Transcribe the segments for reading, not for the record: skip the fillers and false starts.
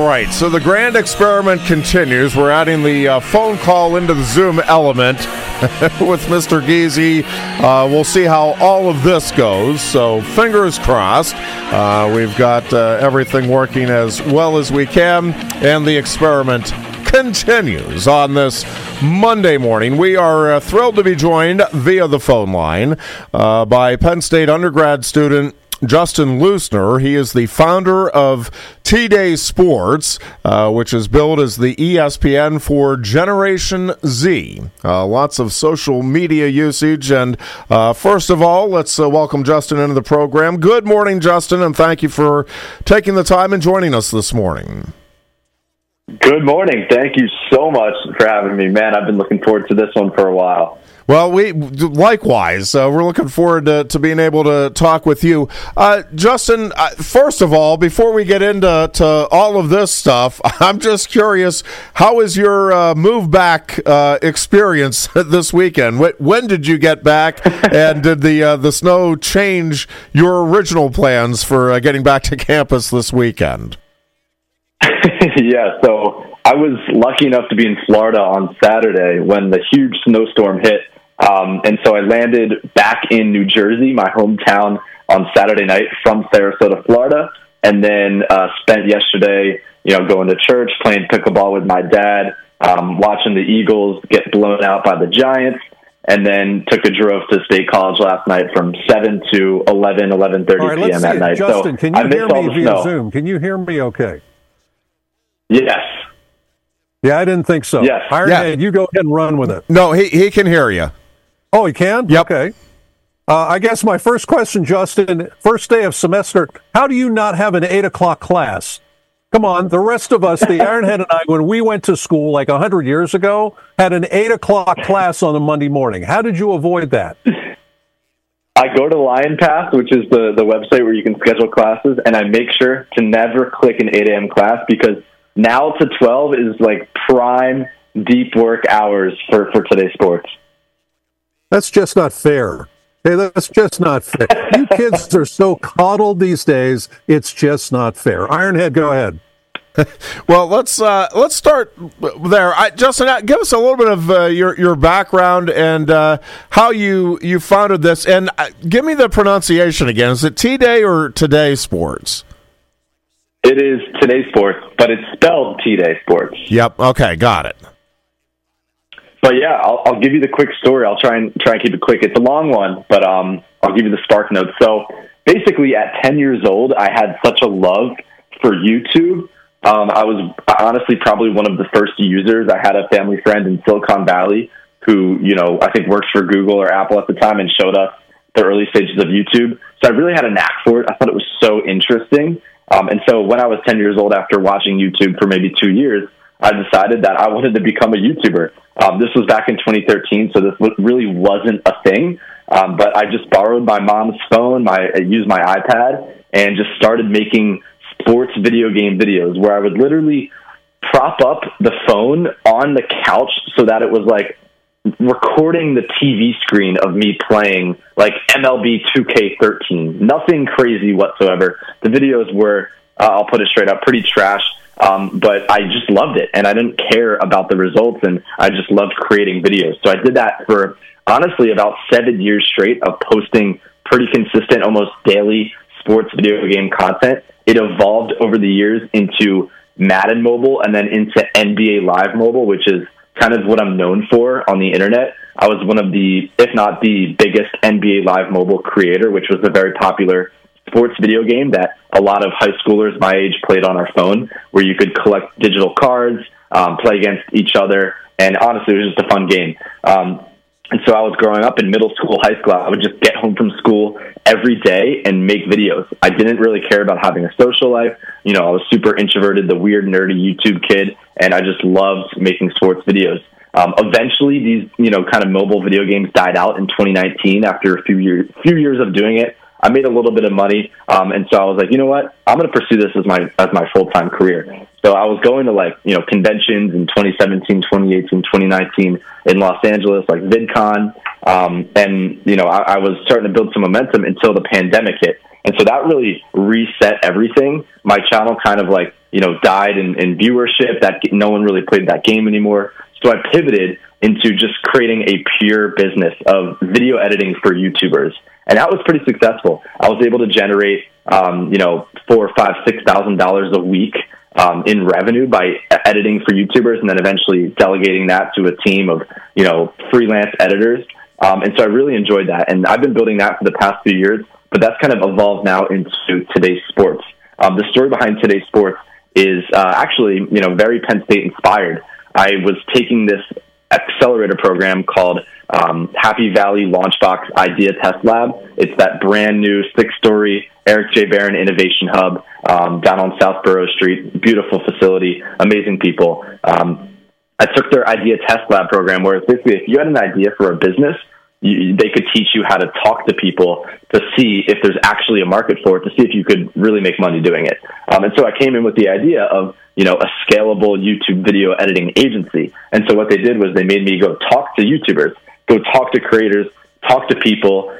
All right, so the grand experiment continues. We're adding the phone call into the Zoom element with Mr. Giese. We'll see how all of this goes, so fingers crossed. We've got everything working as well as we can, and the experiment continues on this Monday morning. We are thrilled to be joined via the phone line by Penn State undergrad student Justin Leusner. He is the founder of T-Day Sports, which is billed as the ESPN for Generation Z. Lots of social media usage. And first of all, let's welcome Justin into the program. Good morning, Justin, and thank you for taking the time and joining us this morning. Good morning. Thank you so much for having me, man. I've been looking forward to this one for a while. Well, we likewise. We're looking forward to being able to talk with you. Justin, first of all, before we get into all of this stuff, I'm just curious, how was your move back experience this weekend? When did you get back, and did the snow change your original plans for getting back to campus this weekend? Yeah, so I was lucky enough to be in Florida on Saturday when the huge snowstorm hit. And so I landed back in New Jersey, my hometown, on Saturday night from Sarasota, Florida, and then spent yesterday, going to church, playing pickleball with my dad, watching the Eagles get blown out by the Giants, and then took a drove to State College last night from 7 to 11:30 p.m. at night. Justin, so can you I hear missed all me the via snow. Zoom? Can you hear me okay? Yes. Yeah, I didn't think so. Yes. Ironhead, you go ahead and run with it. No, he can hear you. Oh, he can? Yep. Okay. I guess my first question, Justin, first day of semester, how do you not have an 8 o'clock class? Come on, the rest of us, the Ironhead and I, when we went to school like 100 years ago, had an 8 o'clock class on a Monday morning. How did you avoid that? I go to Lion Pass, which is the website where you can schedule classes, and I make sure to never click an 8 a.m. class because now to 12 is like prime deep work hours for today's sports. That's just not fair. Hey, that's just not fair. You kids are so coddled these days, it's just not fair. Ironhead, go ahead. Well, let's start there. Justin, give us a little bit of your background and how you founded this, and give me the pronunciation again. Is it T-Day or Today Sports? It is Today Sports, but it's spelled T-Day Sports. Yep. Okay, got it. But yeah, I'll give you the quick story. I'll try and keep it quick. It's a long one, but I'll give you the spark notes. So basically, at 10 years old, I had such a love for YouTube. I was honestly probably one of the first users. I had a family friend in Silicon Valley who, I think worked for Google or Apple at the time and showed us the early stages of YouTube. So I really had a knack for it. I thought it was so interesting. And so when I was 10 years old, after watching YouTube for maybe 2 years, I decided that I wanted to become a YouTuber. This was back in 2013, so this really wasn't a thing. But I just borrowed my mom's phone, I used my iPad, and just started making sports video game videos where I would literally prop up the phone on the couch so that it was like recording the TV screen of me playing like MLB 2K13. Nothing crazy whatsoever. The videos were, I'll put it straight up, pretty trash. But I just loved it, and I didn't care about the results, and I just loved creating videos. So I did that for, honestly, about 7 years straight of posting pretty consistent, almost daily sports video game content. It evolved over the years into Madden Mobile and then into NBA Live Mobile, which is kind of what I'm known for on the internet. I was one of the, if not the biggest NBA Live Mobile creator, which was a very popular sports video game that a lot of high schoolers my age played on our phone, where you could collect digital cards, play against each other, and honestly, it was just a fun game. And so I was growing up in middle school, high school. I would just get home from school every day and make videos. I didn't really care about having a social life. I was super introverted, the weird, nerdy YouTube kid, and I just loved making sports videos. Eventually, these, kind of mobile video games died out in 2019 after a few years of doing it. I made a little bit of money, and so I was like, you know what? I'm going to pursue this as my full-time career. So I was going to conventions in 2017, 2018, 2019 in Los Angeles, like VidCon, and I was starting to build some momentum until the pandemic hit. And so that really reset everything. My channel kind of died in viewership. That no one really played that game anymore. So I pivoted into just creating a pure business of video editing for YouTubers. And that was pretty successful. I was able to generate, $4,000, $5,000, $6,000 a week in revenue by editing for YouTubers, and then eventually delegating that to a team of, freelance editors. And so I really enjoyed that. And I've been building that for the past few years, but that's kind of evolved now into Today's Sports. The story behind Today's Sports is actually, very Penn State inspired. I was taking this accelerator program called Happy Valley Launchbox Idea Test Lab. It's that brand new 6-story Eric J. Barron Innovation Hub down on South Borough Street. Beautiful facility, amazing people. I took their Idea Test Lab program, where it's basically if you had an idea for a business, they could teach you how to talk to people to see if there's actually a market for it, to see if you could really make money doing it. And so I came in with the idea of, a scalable YouTube video editing agency. And so what they did was they made me go talk to YouTubers, go talk to creators, talk to people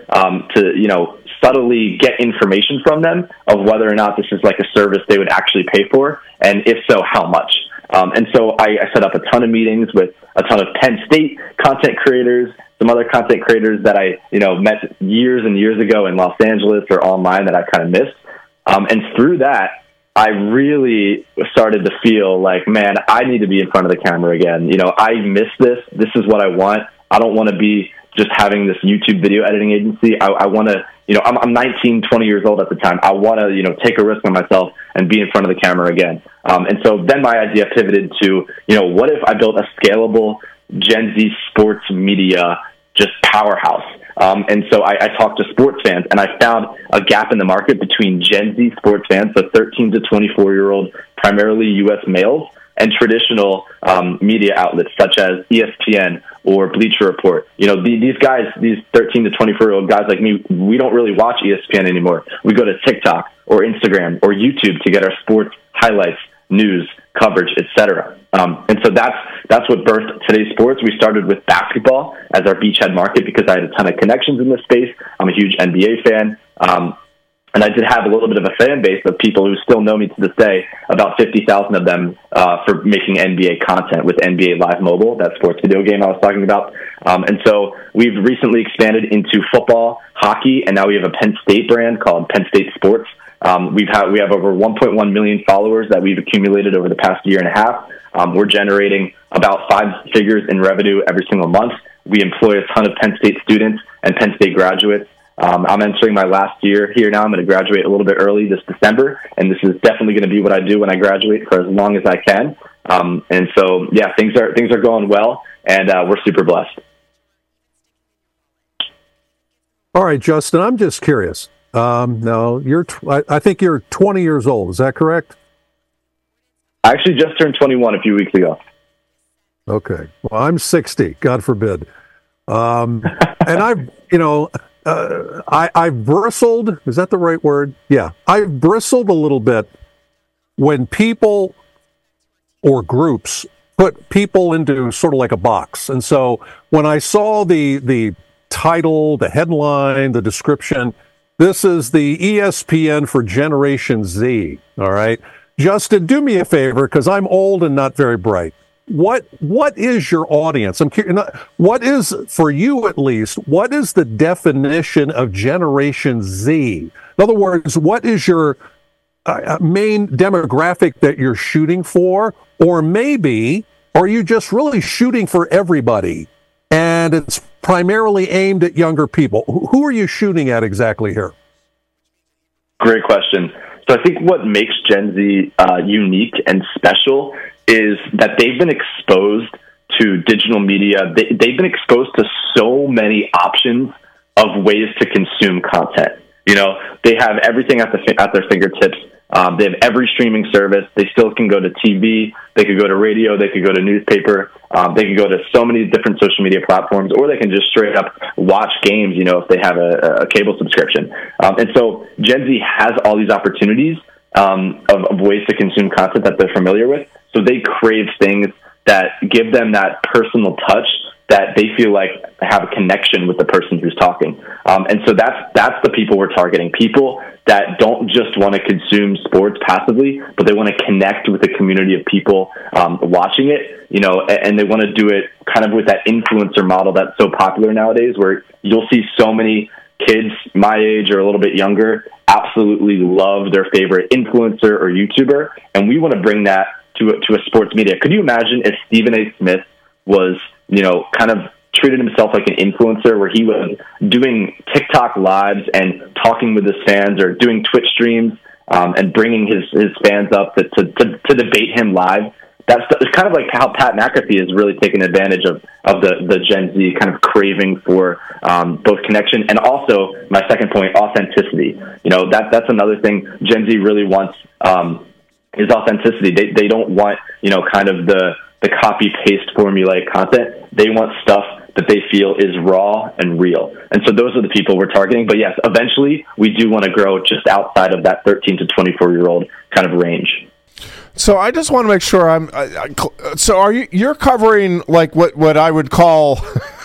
to, subtly get information from them of whether or not this is like a service they would actually pay for, and if so, how much. And so I set up a ton of meetings with a ton of Penn State content creators, some other content creators that I, met years and years ago in Los Angeles or online that I kind of missed. And through that, I really started to feel like, man, I need to be in front of the camera again. I miss this. This is what I want. I don't want to be just having this YouTube video editing agency. I want to, I'm 19, 20 years old at the time. I want to, take a risk on myself and be in front of the camera again. And so then my idea pivoted to, what if I built a scalable Gen Z sports media just powerhouse? And so I talked to sports fans, and I found a gap in the market between Gen Z sports fans, so 13 to 24-year-old, primarily U.S. males, and traditional media outlets such as ESPN or Bleacher Report. These guys, these 13 to 24-year-old guys like me, we don't really watch ESPN anymore. We go to TikTok or Instagram or YouTube to get our sports highlights, news, coverage, etc. And so that's what birthed Today's Sports. We started with basketball as our beachhead market because I had a ton of connections in this space. I'm a huge NBA fan. And I did have a little bit of a fan base of people who still know me to this day, about 50,000 of them for making NBA content with NBA Live Mobile, that sports video game I was talking about. And so we've recently expanded into football, hockey, and now we have a Penn State brand called Penn State Sports. We have over 1.1 million followers that we've accumulated over the past year and a half. We're generating about 5 figures in revenue every single month. We employ a ton of Penn State students and Penn State graduates. I'm entering my last year here now. I'm going to graduate a little bit early this December, and this is definitely going to be what I do when I graduate for as long as I can. And so, yeah, things are going well, and we're super blessed. All right, Justin, I'm just curious. Now, I think you're 20 years old. Is that correct? I actually just turned 21 a few weeks ago. Okay. Well, I'm 60, God forbid. And I've bristled. Is that the right word? Yeah. I've bristled a little bit when people or groups put people into sort of like a box. And so when I saw the title, the headline, the description, this is the ESPN for Generation Z. All right. Justin, do me a favor, because I'm old and not very bright. What is your audience? I'm curious. What is, for you at least, what is the definition of Generation Z? In other words, what is your main demographic that you're shooting for? Or maybe, are you just really shooting for everybody and it's primarily aimed at younger people? Who are you shooting at exactly here? Great question. So I think what makes Gen Z unique and special is that they've been exposed to digital media. They've been exposed to so many options of ways to consume content. They have everything at their fingertips. They have every streaming service. They still can go to TV. They could go to radio. They could go to newspaper. They can go to so many different social media platforms, or they can just straight up watch games, if they have a cable subscription. And so Gen Z has all these opportunities of ways to consume content that they're familiar with. So they crave things that give them that personal touch that they feel like have a connection with the person who's talking. And so that's the people we're targeting. People that don't just want to consume sports passively, but they want to connect with a community of people watching it, and they want to do it kind of with that influencer model that's so popular nowadays, where you'll see so many kids my age or a little bit younger absolutely love their favorite influencer or YouTuber, and we want to bring that to a sports media. Could you imagine if Stephen A. Smith was, kind of treated himself like an influencer, where he was doing TikTok lives and talking with his fans, or doing Twitch streams and bringing his fans up to debate him live? It's kind of like how Pat McAfee has really taken advantage of the Gen Z kind of craving for both connection and also, my second point, authenticity. That's another thing Gen Z really wants, is authenticity. They don't want, kind of the copy paste formulaic content. They want stuff that they feel is raw and real. And so those are the people we're targeting. But yes, eventually we do want to grow just outside of that 13 to 24-year-old kind of range. So I just want to make sure so you're covering like what I would call,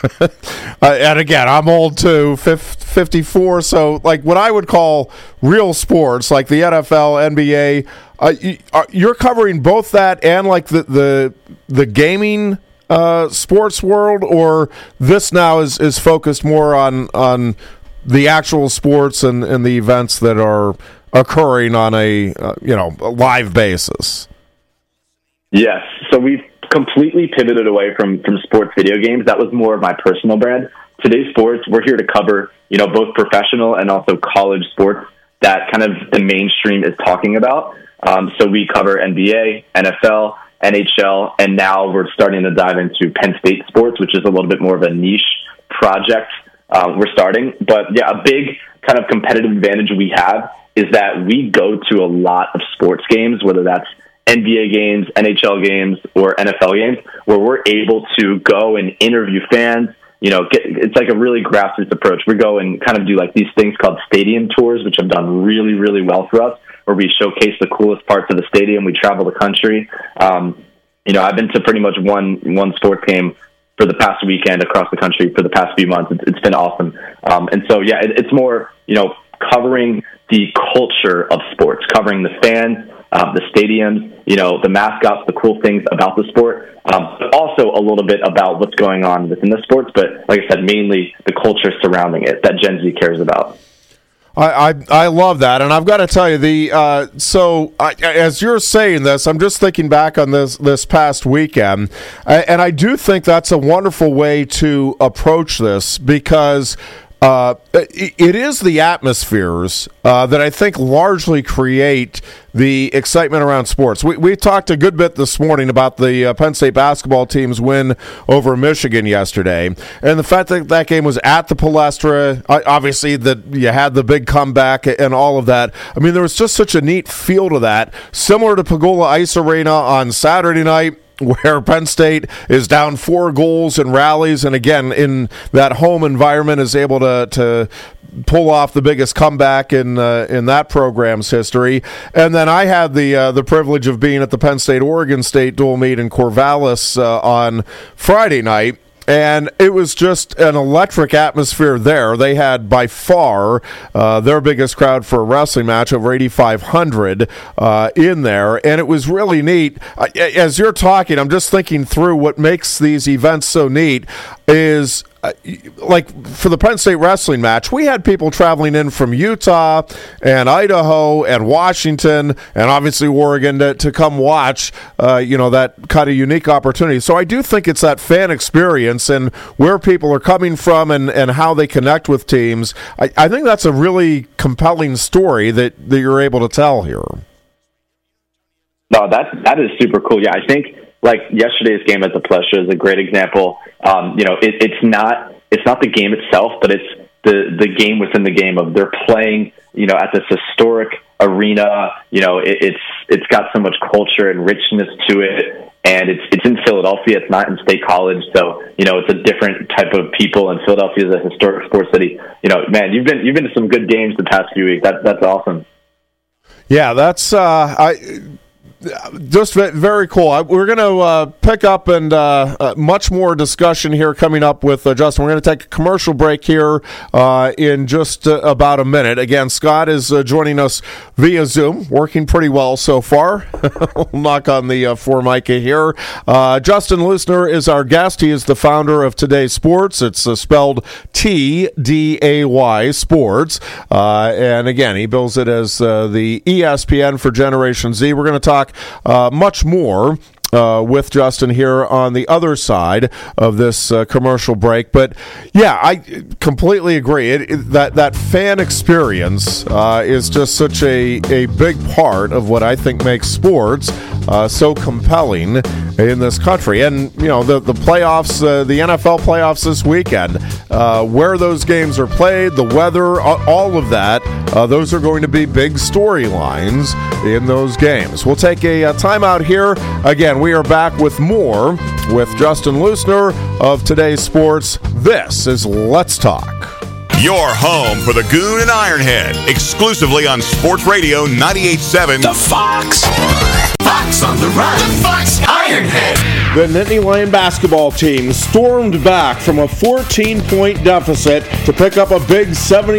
and again, I'm old too, 54. So like what I would call real sports, like the NFL, NBA, you're covering both that and like the gaming sports world, or this now is focused more on the actual sports and the events that are occurring on a live basis? Yes. So we've completely pivoted away from sports video games. That was more of my personal brand. Today's sports, we're here to cover, both professional and also college sports that kind of the mainstream is talking about. So we cover NBA, NFL, NHL, and now we're starting to dive into Penn State sports, which is a little bit more of a niche project we're starting. But yeah, a big kind of competitive advantage we have is that we go to a lot of sports games, whether that's NBA games, NHL games, or NFL games, where we're able to go and interview fans. It's like a really grassroots approach. We go and kind of do like these things called stadium tours, which have done really, really well for us, where we showcase the coolest parts of the stadium. We travel the country. I've been to pretty much one sports game for the past weekend across the country for the past few months. It's been awesome. And so, yeah, it's more, covering the culture of sports, covering the fans, the stadiums, the mascots, the cool things about the sport, but also a little bit about what's going on within the sports. But like I said, mainly the culture surrounding it that Gen Z cares about. I love that, and I've got to tell you as you're saying this, I'm just thinking back on this past weekend, and I do think that's a wonderful way to approach this, because it is the atmospheres that I think largely create the excitement around sports. We talked a good bit this morning about the Penn State basketball team's win over Michigan yesterday, and the fact that that game was at the Palestra, obviously that you had the big comeback and all of that. I mean, there was just such a neat feel to that, similar to Pagula Ice Arena on Saturday night, where Penn State is down 4 goals and rallies, and again, in that home environment, is able to pull off the biggest comeback in that program's history. And then I had the privilege of being at the Penn State-Oregon State dual meet in Corvallis on Friday night. And it was just an electric atmosphere there. They had, by far, their biggest crowd for a wrestling match, over 8,500 in there. And it was really neat. As you're talking, I'm just thinking through what makes these events so neat is, like for the Penn State wrestling match, we had people traveling in from Utah and Idaho and Washington and obviously Oregon to come watch, that kind of unique opportunity. So I do think it's that fan experience and where people are coming from and how they connect with teams. I think that's a really compelling story that you're able to tell here. No, that is super cool. Yeah, I think like yesterday's game at the Palestra is a great example. It's not the game itself, but it's the game within the game of they're playing, at this historic arena. It's got so much culture and richness to it, and it's in Philadelphia. It's not in State College, so it's a different type of people. And Philadelphia is a historic sports city. Man, you've been to some good games the past few weeks. That's awesome. Yeah, that's just very cool. We're going to pick up and much more discussion here coming up with Justin. We're going to take a commercial break here in just about a minute. Again, Scott is joining us via Zoom, working pretty well so far. We'll knock on the Formica here. Justin Lusner is our guest. He is the founder of Today Sports. It's spelled TDAY Sports. And again, he bills it as the ESPN for Generation Z. We're going to talk much more with Justin here on the other side of this commercial break. But yeah, I completely agree. That fan experience is just such a big part of what I think makes sports so compelling in this country. And the playoffs, the NFL playoffs this weekend, where those games are played, the weather, all of that, those are going to be big storylines in those games. We'll take a timeout here. Again, we are back with more with Justin Lusner of Today's Sports. This is Let's Talk. Your home for the Goon and Ironhead, exclusively on Sports Radio 98.7. The Fox. Fox on the run. The Fox Ironhead. The Nittany Lion basketball team stormed back from a 14-point deficit to pick up a big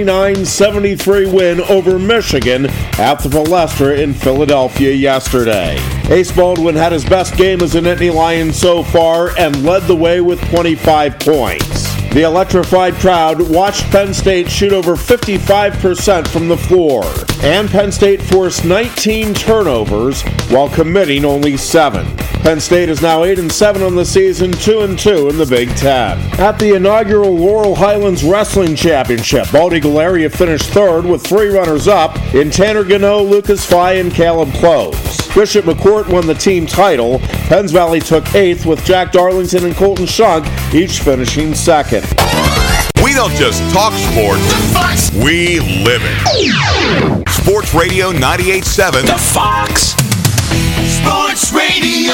79-73 win over Michigan at the Palestra in Philadelphia yesterday. Ace Baldwin had his best game as a Nittany Lion so far and led the way with 25 points. The electrified crowd watched Penn State shoot over 55% from the floor, and Penn State forced 19 turnovers while committing only 7. Penn State is now 8-7 on the season, 2-2 in the Big Ten. At the inaugural Laurel Highlands Wrestling Championship, Baldy Galeria finished third with 3 runners-up in Tanner Gano, Lucas Fye, and Caleb Close. Bishop McCourt won the team title. Penns Valley took 8th with Jack Darlington and Colton Shunk each finishing 2nd. We don't just talk sports, we live it. Sports Radio 98.7. The Fox. Sports Radio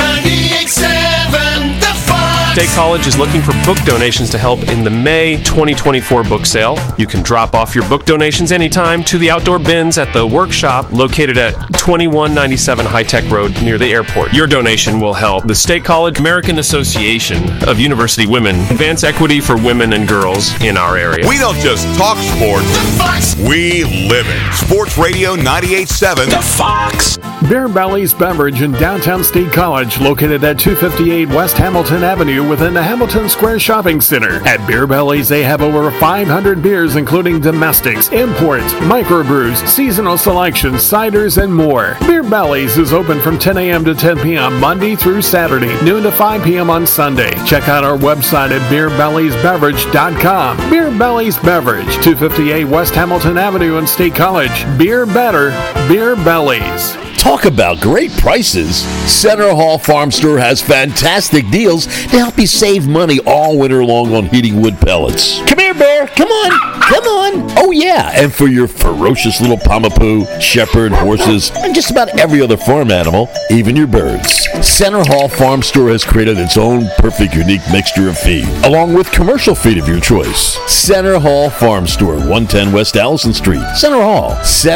98.7. The Fox. State College is looking for book donations to help in the May 2024 book sale. You can drop off your book donations anytime to the outdoor bins at the workshop located at 2197 High Tech Road near the airport. Your donation will help the State College American Association of University Women advance equity for women and girls in our area. We don't just talk sports, we live it. Sports Radio 98.7. The Fox. Bear Belly's Beverage in downtown State College, located at 258 West Hamilton Avenue within the Hamilton Square Shopping Center. At Beer Belly's, they have over 500 beers, including domestics, imports, microbrews, seasonal selections, ciders, and more. Beer Belly's is open from 10 a.m. to 10 p.m. Monday through Saturday, noon to 5 p.m. on Sunday. Check out our website at beerbellysbeverage.com. Beer Belly's Beverage, 258 West Hamilton Avenue in State College. Beer better, Beer Belly's. Talk about great prices. Center Hall Farm Store has fantastic deals to help you save money all winter long on heating wood pellets. Come here, Bear. Come on. Come on. Oh, yeah. And for your ferocious little Pomapoo, shepherd, horses, and just about every other farm animal, even your birds. Center Hall Farm Store has created its own perfect, unique mixture of feed, along with commercial feed of your choice. Center Hall Farm Store, 110 West Allison Street. Center Hall.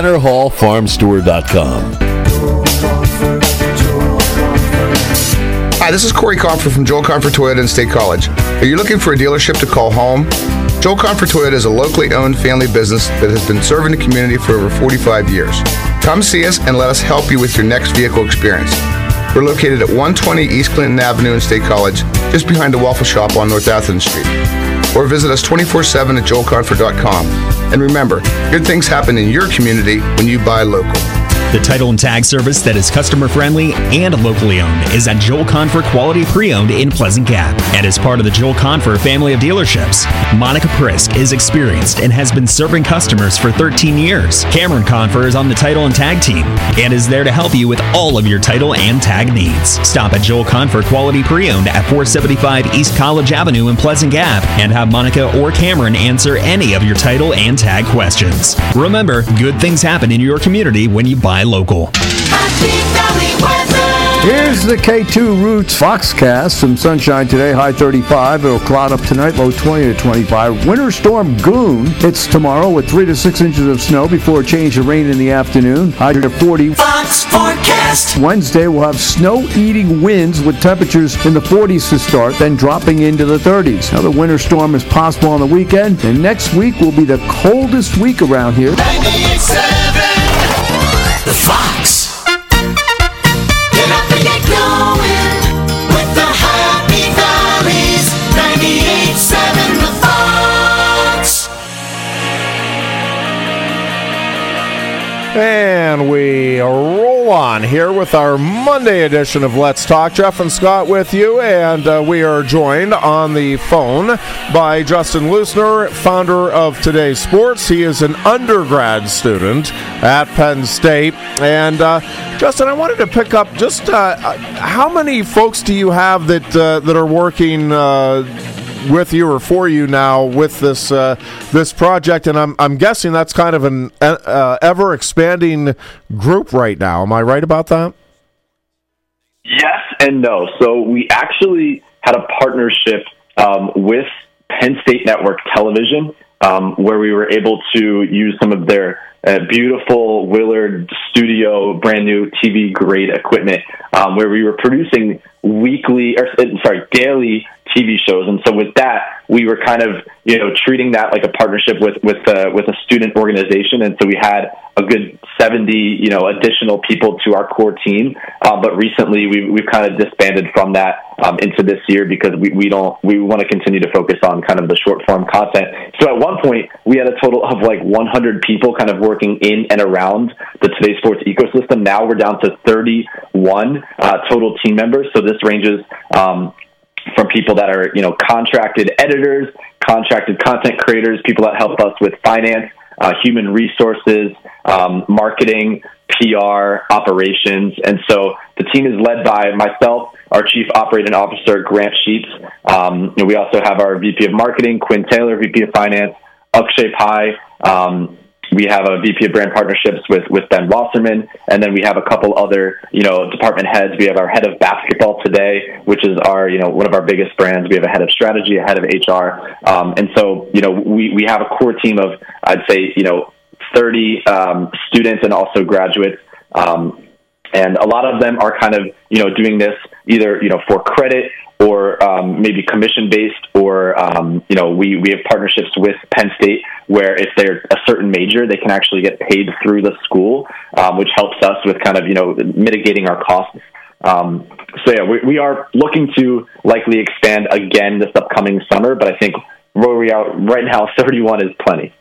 CenterHallFarmStore.com. Hi, this is Corey Comfort from Joel Comfort Toyota in State College. Are you looking for a dealership to call home? Joel Comfort Toyota is a locally owned family business that has been serving the community for over 45 years. Come see us and let us help you with your next vehicle experience. We're located at 120 East Clinton Avenue in State College, just behind the Waffle Shop on North Athens Street. Or visit us 24/7 at joelconfort.com. And remember, good things happen in your community when you buy local. The title and tag service that is customer-friendly and locally owned is at Joel Confer Quality Pre-Owned in Pleasant Gap and is part of the Joel Confer family of dealerships. Monica Prisk is experienced and has been serving customers for 13 years. Cameron Confer is on the title and tag team and is there to help you with all of your title and tag needs. Stop at Joel Confer Quality Pre-Owned at 475 East College Avenue in Pleasant Gap and have Monica or Cameron answer any of your title and tag questions. Remember, good things happen in your community when you buy local. Happy Valley weather. Here's the K2 Roots Foxcast. Some sunshine today, high 35. It'll cloud up tonight, low 20 to 25. Winter storm Goon hits tomorrow with 3 to 6 inches of snow before a change of rain in the afternoon. High to 40. Fox forecast. Wednesday we'll have snow-eating winds with temperatures in the 40s to start, then dropping into the 30s. Another winter storm is possible on the weekend, and next week will be the coldest week around here. 98.7 The Fox. Get up and get going with the Happy Valleys. 98.7 The Fox. And we roll on here with our Monday edition of Let's Talk. Jeff and Scott with you, and we are joined on the phone by Justin Leusner, founder of Today Sports. He is an undergrad student at Penn State. And Justin, I wanted to pick up just how many folks do you have that are working with you or for you now with this this project? And I'm guessing that's kind of an ever expanding group right now. Am I right about that? Yes and no. So we actually had a partnership with Penn State Network Television where we were able to use some of their beautiful Willard Studio brand new TV grade equipment where we were producing daily TV shows. And so with that, we were kind of, treating that like a partnership with a student organization. And so we had a good 70, additional people to our core team. But recently we've kind of disbanded from that into this year because we want to continue to focus on kind of the short form content. So at one point we had a total of like 100 people kind of working in and around the Today Sports ecosystem. Now we're down to 31 total team members. So this ranges from people that are, contracted editors, contracted content creators, people that help us with finance, human resources, marketing, PR, operations. And so the team is led by myself, our Chief Operating Officer, Grant Sheets. We also have our VP of Marketing, Quinn Taylor, VP of Finance, Akshay Pai. We have a VP of Brand Partnerships with Ben Wasserman, and then we have a couple other, department heads. We have our head of basketball today, which is our, one of our biggest brands. We have a head of strategy, a head of HR, and so, we have a core team of, I'd say, 30 students and also graduates, and a lot of them are kind of, doing this either, for credit or maybe commission-based, or, we have partnerships with Penn State where if they're a certain major, they can actually get paid through the school, which helps us with kind of, mitigating our costs. We are looking to likely expand again this upcoming summer, but I think where we are right now, 31 is plenty.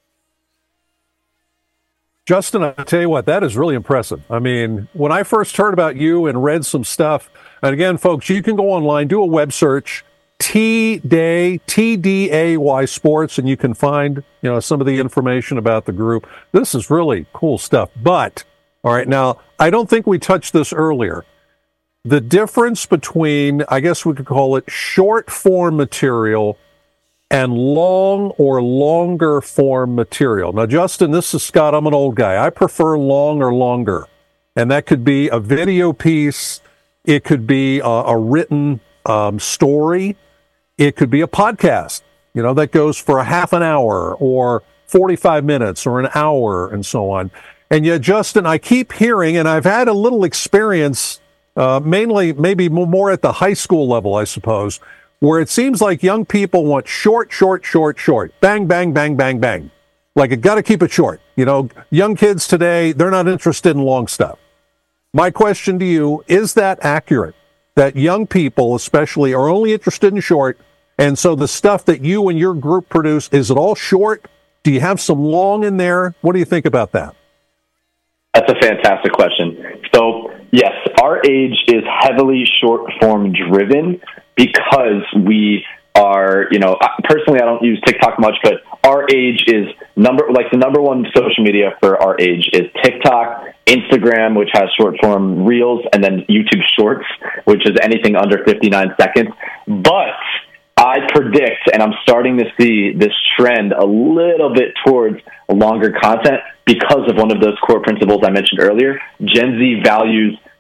Justin, I tell you what, that is really impressive. I mean, when I first heard about you and read some stuff, and again, folks, you can go online, do a web search, T-Day, TDAY Sports, and you can find, some of the information about the group. This is really cool stuff. But, all right, now, I don't think we touched this earlier. The difference between, I guess we could call it short form material and long or longer form material. Now, Justin, this is Scott. I'm an old guy. I prefer long or longer. And that could be a video piece. It could be a written story. It could be a podcast, that goes for a half an hour or 45 minutes or an hour and so on. And yet, Justin, I keep hearing, and I've had a little experience, mainly maybe more at the high school level, I suppose, where it seems like young people want short. Bang, bang, bang, bang, bang. Like, you got to keep it short. Young kids today, they're not interested in long stuff. My question to you, is that accurate? That young people especially are only interested in short, and so the stuff that you and your group produce, is it all short? Do you have some long in there? What do you think about that? That's a fantastic question. So, yes, our age is heavily short form driven because we are, personally I don't use TikTok much, but our age is the number one social media for our age is TikTok, Instagram, which has short form reels, and then YouTube Shorts, which is anything under 59 seconds. But I predict, and I'm starting to see this trend a little bit towards longer content because of one of those core principles I mentioned earlier. Gen Z values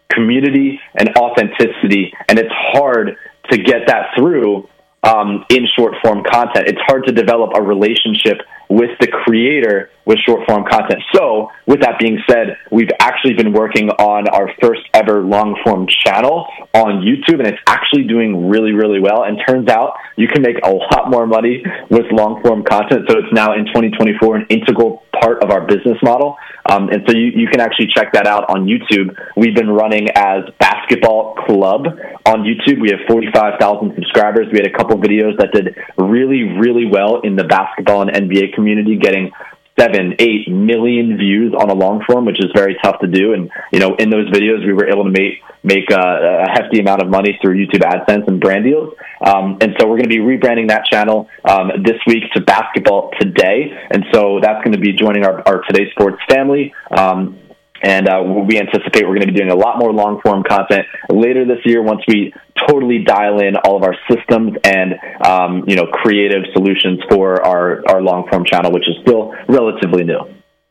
community and authenticity, and it's hard to get that through in short-form content. It's hard to develop a relationship with the creator with short-form content. So, with that being said, we've actually been working on our first ever long-form channel on YouTube, and it's actually doing really, really well. And turns out you can make a lot more money with long-form content. So it's now in 2024 an integral part of our business model. And so you can actually check that out on YouTube. We've been running as Basketball Club on YouTube. We have 45,000 subscribers. We had a couple videos that did really, really well in the basketball and NBA community, getting 7-8 million views on a long form, which is very tough to do. And, you know, in those videos, we were able to make a hefty amount of money through YouTube AdSense and brand deals. And so we're going to be rebranding that channel this week to Basketball Today. And so that's going to be joining our Today Sports family. And we anticipate we're going to be doing a lot more long-form content later this year once we totally dial in all of our systems and, creative solutions for our long-form channel, which is still relatively new.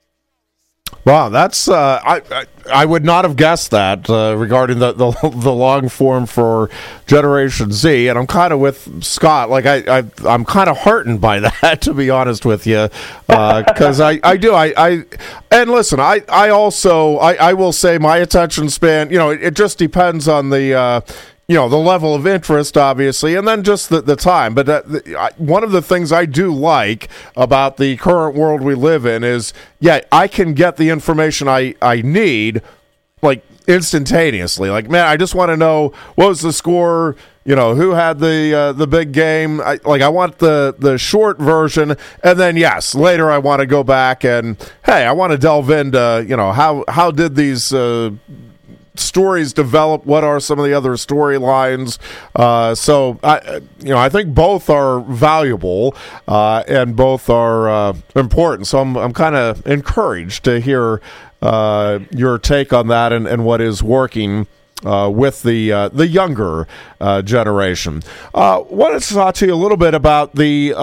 Wow, that's I would not have guessed that regarding the long form for Generation Z, and I'm kind of with Scott. Like I'm kind of heartened by that, to be honest with you, because I do and listen, I also will say my attention span. You know, it just depends on the. The level of interest, obviously, and then just the time. But one of the things I do like about the current world we live in is, I can get the information I need, like, instantaneously. Like, man, I just want to know what was the score, who had the big game. I want the short version, and then, yes, later I want to go back and, hey, I want to delve into, how did these stories develop, what are some of the other storylines, so I think both are valuable and both are important, so I'm kind of encouraged to hear your take on that and what is working with the younger generation. Wanted to talk to you a little bit about the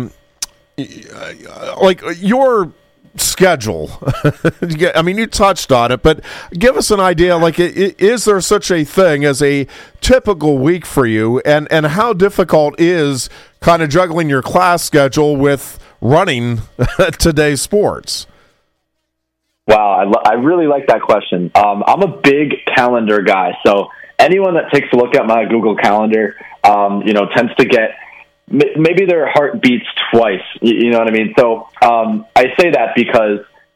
your schedule. I mean, you touched on it, but give us an idea, is there such a thing as a typical week for you, and how difficult is kind of juggling your class schedule with running Today Sports? Wow, I really like that question. I'm a big calendar guy, so anyone that takes a look at my Google Calendar, tends to get maybe their heart beats twice. You know what I mean? So I say that because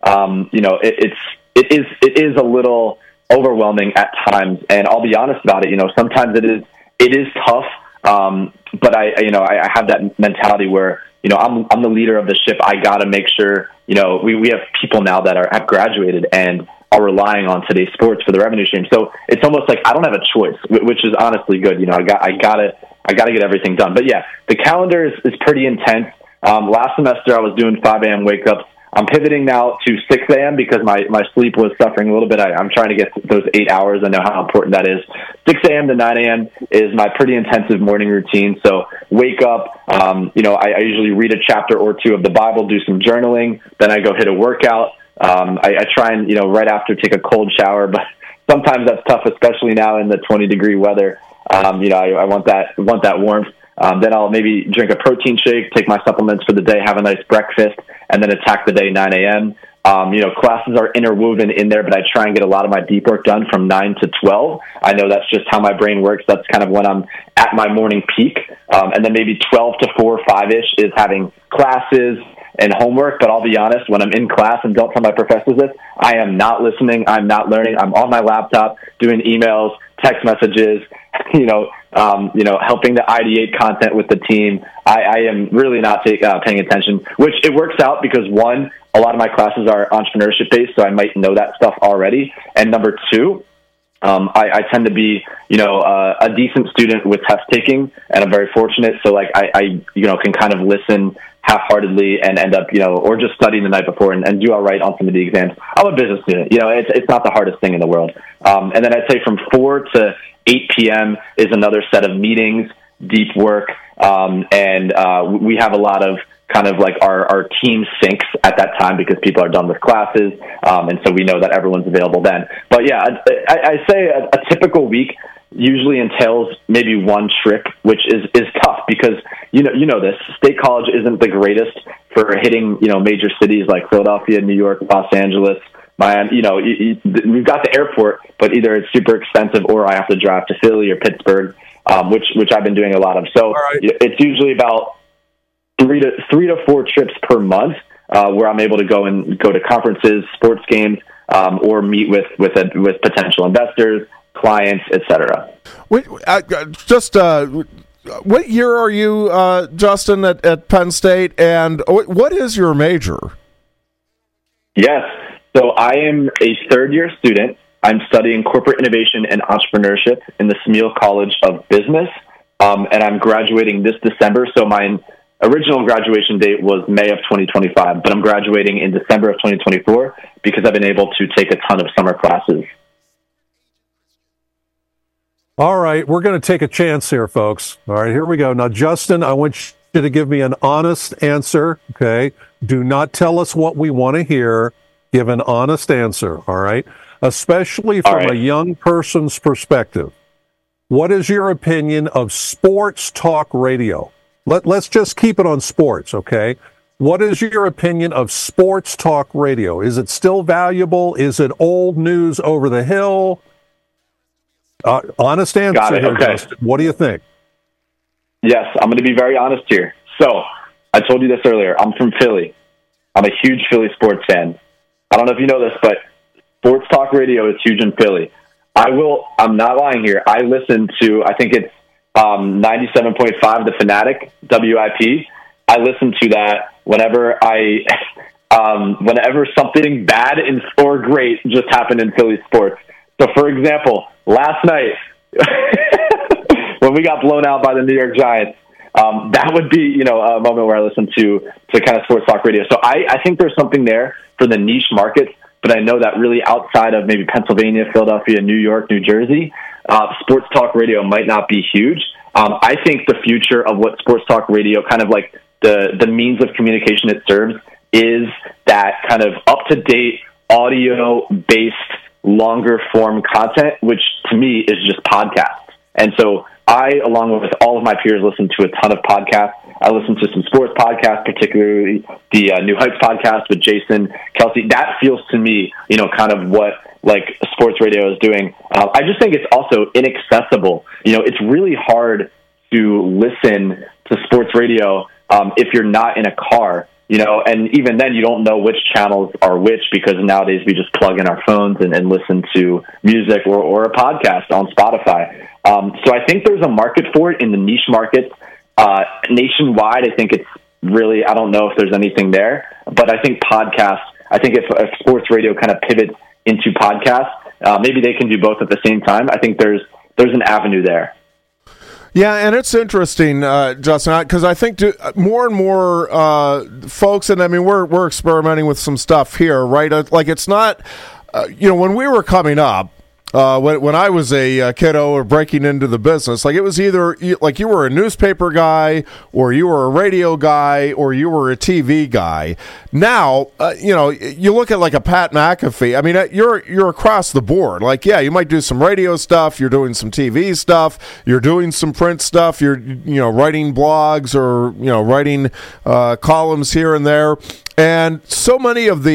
it is a little overwhelming at times, and I'll be honest about it. Sometimes it is tough, but I have that mentality where I'm the leader of the ship. I got to make sure we have people now that have graduated and are relying on Today Sports for the revenue stream. So it's almost like I don't have a choice, which is honestly good. I got to get everything done. But yeah, the calendar is pretty intense. Last semester I was doing 5 a.m. wake ups. I'm pivoting now to 6 a.m. because my sleep was suffering a little bit. I'm trying to get those 8 hours. I know how important that is. 6 a.m. to 9 a.m. is my pretty intensive morning routine. So wake up, I usually read a chapter or two of the Bible, do some journaling, then I go hit a workout. I try and, right after take a cold shower, but sometimes that's tough, especially now in the 20-degree weather. I want that warmth. Then I'll maybe drink a protein shake, take my supplements for the day, have a nice breakfast, and then attack the day 9 a.m. Classes are interwoven in there, but I try and get a lot of my deep work done from 9 to 12. I know that's just how my brain works. That's kind of when I'm at my morning peak. And then maybe 12 to 4 or 5-ish is having classes and homework. But I'll be honest, when I'm in class, and don't tell my professors this, I am not listening. I'm not learning. I'm on my laptop doing emails, text messages, helping to ideate content with the team. I am really not paying attention, which it works out because, one, a lot of my classes are entrepreneurship based, so I might know that stuff already. And number two, I tend to be, a decent student with test taking, and I'm very fortunate. So I can kind of listen half-heartedly and end up, or just studying the night before and do all right on some of the exams. I'm a business student. It's not the hardest thing in the world. And then I'd say from 4 to 8 p.m. is another set of meetings, deep work, and we have a lot of kind of like our team syncs at that time because people are done with classes, and so we know that everyone's available then. But yeah, I say a typical week usually entails maybe one trip, which is tough because you know this State College isn't the greatest for hitting major cities like Philadelphia, New York, Los Angeles, Miami. We've got the airport, but either it's super expensive or I have to drive to Philly or Pittsburgh, which I've been doing a lot of. So it's usually about 3 to 4 trips per month where I'm able to go to conferences, sports games, or meet with potential investors, clients, etc. What year are you, Justin, at Penn State, and what is your major? Yes, so I am a third-year student. I'm studying corporate innovation and entrepreneurship in the Smeal College of Business, and I'm graduating this December. So my original graduation date was May of 2025, but I'm graduating in December of 2024 because I've been able to take a ton of summer classes. All right, we're going to take a chance here, folks. All right, here we go. Now, Justin, I want you to give me an honest answer, okay? Do not tell us what we want to hear. Give an honest answer, all right? Especially from a young person's perspective. What is your opinion of sports talk radio? Let's just keep it on sports, okay? What is your opinion of sports talk radio? Is it still valuable? Is it old news over the hill? Honest answer here, okay. Justin. What do you think? Yes, I'm going to be very honest here. So, I told you this earlier. I'm from Philly. I'm a huge Philly sports fan. I don't know if you know this, but sports talk radio is huge in Philly. I'm not lying here. I listen to, I think it's 97.5 The Fanatic, WIP. I listen to that whenever whenever something bad or great just happened in Philly sports. So, for example, last night, when we got blown out by the New York Giants, that would be, a moment where I listen to kind of sports talk radio. So I think there's something there for the niche markets, but I know that really outside of maybe Pennsylvania, Philadelphia, New York, New Jersey, sports talk radio might not be huge. I think the future of what sports talk radio, kind of like the means of communication it serves, is that kind of up-to-date, audio-based, longer-form content, which to me is just podcasts. And so I, along with all of my peers, listen to a ton of podcasts. I listen to some sports podcasts, particularly the New Heights podcast with Jason Kelsey. That feels to me, kind of what like sports radio is doing. I just think it's also inaccessible. It's really hard to listen to sports radio if you're not in a car. And even then you don't know which channels are which because nowadays we just plug in our phones and listen to music or a podcast on Spotify. So I think there's a market for it in the niche markets. Nationwide, I think it's really, I don't know if there's anything there, but I think podcasts, if sports radio kind of pivots into podcasts, maybe they can do both at the same time. I think there's an avenue there. Yeah, and it's interesting, Justin, because I think more and more folks, and I mean, we're experimenting with some stuff here, right? Like it's not, when we were coming up, when I was a kiddo or breaking into the business, like it was either like you were a newspaper guy or you were a radio guy or you were a TV guy. Now, you look at like a Pat McAfee. I mean, you're across the board. Like, yeah, you might do some radio stuff. You're doing some TV stuff. You're doing some print stuff. You're writing blogs or writing columns here and there. And so many of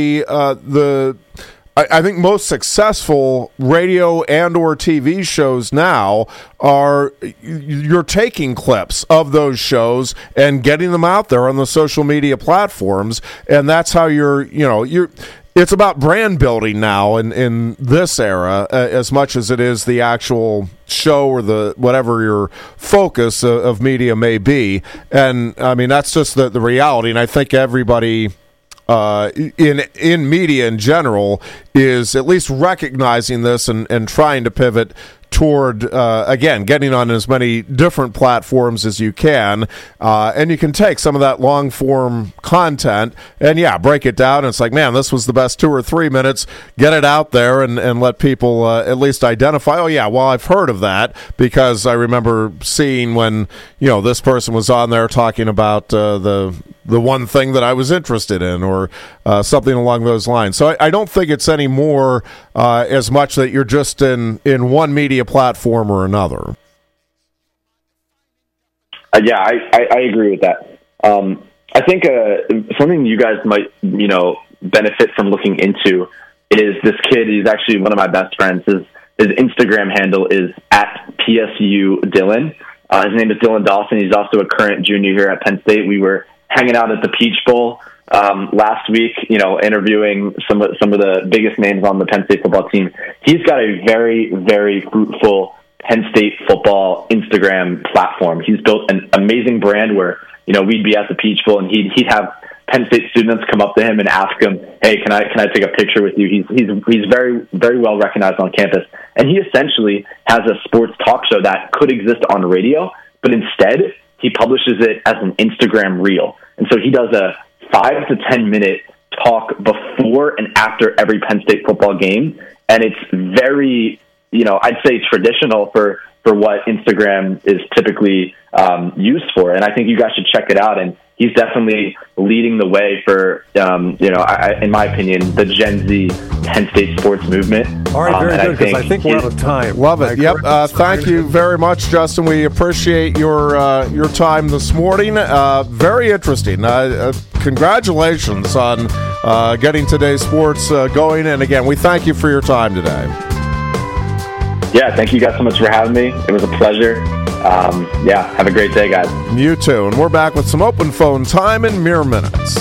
I think most successful radio and or TV shows now are you're taking clips of those shows and getting them out there on the social media platforms, and that's how it's about brand building now in this era as much as it is the actual show or the whatever your focus of media may be. And I mean that's just the reality, and I think everybody in media in general is at least recognizing this and trying to pivot toward, again, getting on as many different platforms as you can. And you can take some of that long-form content and, break it down. And it's like, man, this was the best 2 or 3 minutes. Get it out there and let people at least identify, I've heard of that because I remember seeing when, this person was on there talking about the one thing that I was interested in or something along those lines. So I don't think it's any more as much that you're just in one media platform or another. I agree with that. I think something you guys might, benefit from looking into is this kid. He's actually one of my best friends. His Instagram handle is @PSU Dylan. His name is Dylan Dawson. He's also a current junior here at Penn State. We were hanging out at the Peach Bowl last week, interviewing some of the biggest names on the Penn State football team. He's got a very, very fruitful Penn State football Instagram platform. He's built an amazing brand where, we'd be at the Peach Bowl and he'd have Penn State students come up to him and ask him, "Hey, can I take a picture with you?" He's very, very well recognized on campus. And he essentially has a sports talk show that could exist on radio, but instead he publishes it as an Instagram reel. And so he does a 5 to 10 minute talk before and after every Penn State football game. And it's very, I'd say traditional for what Instagram is typically used for. And I think you guys should check it out. And he's definitely leading the way for, in my opinion, the Gen Z Penn State sports movement. All right, very good, because I think we're out of time. Love it. Yep. Thank you very much, Justin. We appreciate your time this morning. Very interesting. Congratulations on getting today's sports going. And again, we thank you for your time today. Yeah, thank you guys so much for having me. It was a pleasure. Have a great day, guys. You too. And we're back with some open phone time in mere minutes.